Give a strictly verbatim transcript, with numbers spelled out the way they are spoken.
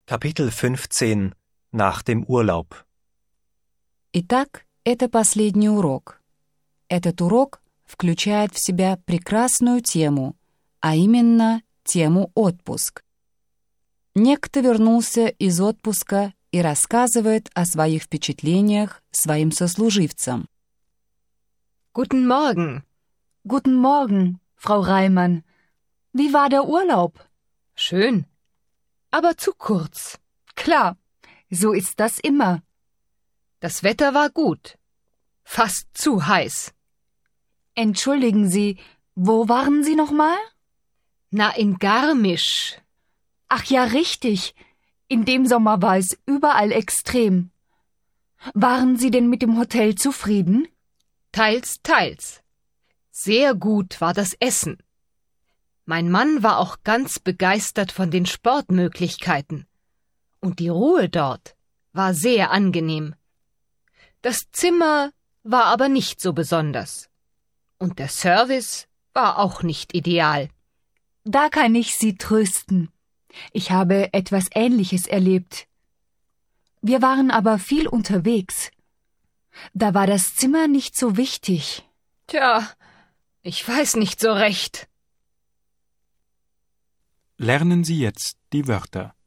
Kapitel fünfzehn. Nach dem Urlaub. Итак, это последний урок. Этот урок включает в себя прекрасную тему, а именно тему «отпуск». Некто вернулся из отпуска и рассказывает о своих впечатлениях своим сослуживцам. Guten Morgen. Guten Morgen, Frau Reimann. Wie war der Urlaub? Schön, aber zu kurz. Klar, so ist das immer. Das Wetter war gut. Fast zu heiß. Entschuldigen Sie, wo waren Sie nochmal? Na, in Garmisch. Ach ja, richtig. In dem Sommer war es überall extrem. Waren Sie denn mit dem Hotel zufrieden? Teils, teils. Sehr gut war das Essen. Mein Mann war auch ganz begeistert von den Sportmöglichkeiten. Und die Ruhe dort war sehr angenehm. Das Zimmer war aber nicht so besonders. Und der Service war auch nicht ideal. Da kann ich Sie trösten. Ich habe etwas Ähnliches erlebt. Wir waren aber viel unterwegs. Da war das Zimmer nicht so wichtig. Tja, ich weiß nicht so recht. Lernen Sie jetzt die Wörter.